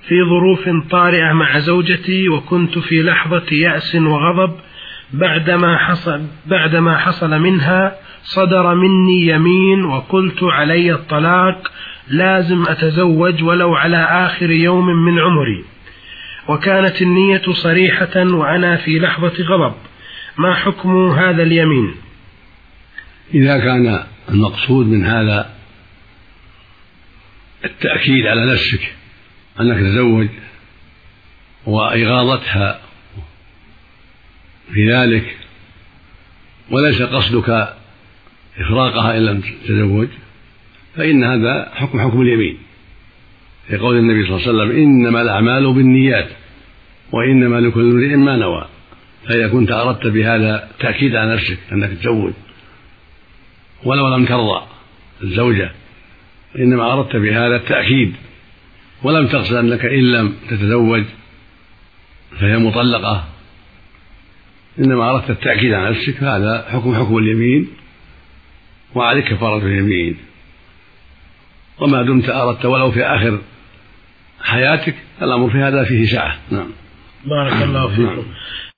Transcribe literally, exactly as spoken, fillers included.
في ظروف طارئة مع زوجتي، وكنت في لحظة يأس وغضب بعدما حصل, بعدما حصل منها صدر مني يمين وقلت علي الطلاق، لازم أتزوج ولو على آخر يوم من عمري، وكانت النية صريحة وأنا في لحظة غضب، ما حكم هذا اليمين؟ إذا كان المقصود من هذا التأكيد على نفسك أنك تتزوج وإغاظتها في ذلك وليس قصدك إفراقها إن لم تتزوج، فإن هذا حكم حكم اليمين، في قول النبي صلى الله عليه وسلم: إنما الأعمال بالنيات وإنما لكل امرئ ما نوى. فإذا كنت أردت بهذا تأكيد على نفسك أنك تتزوج ولو لم ترضى الزوجة، إنما أردت بهذا التأكيد ولم تقصد أنك إن لم تتزوج فهي مطلقة، إنما أردت التأكيد على نفسك، هذا حكم حكم اليمين وعليك كفارة اليمين. وما دمت أردت ولو في آخر حياتك الأمر في هذا فيه سعة. نعم. بارك الله فيكم.